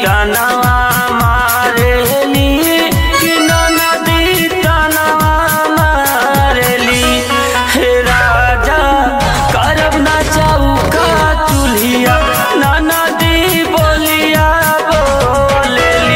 तनवा मारेली कि नदी तनवा मारेली। हे राजा करब ना चौका चूल्हिया नदी बोलिया बोलेली।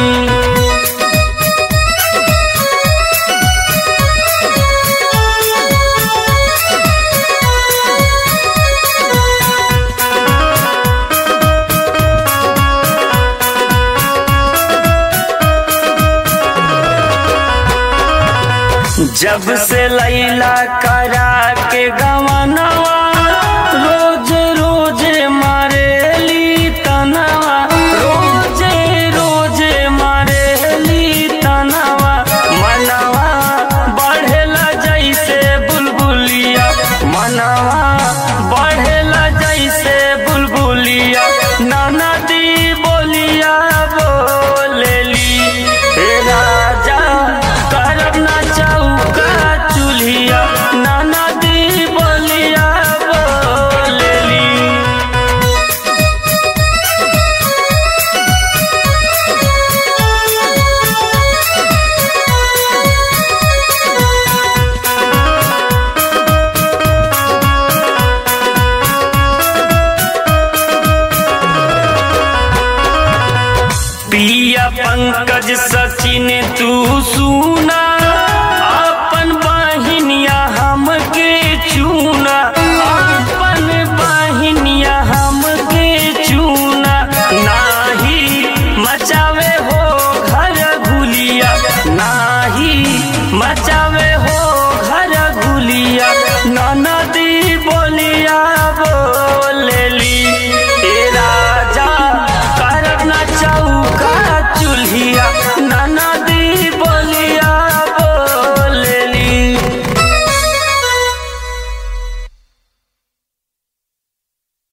जब से लैला करा के गवनवा रोज रोज मारेली तनवा, रोज रोज मारेली तनवा। मनवा बढ़ेला जैसे बुलबुलिया, मनवा बढ़ेला जैसे बुलबुलिया नदी बोलिया बोलेली। हे राजा करब ना चौका चूल्हिया नदी बोलिया बोलेली। पिया पंकज सचिन तू सुना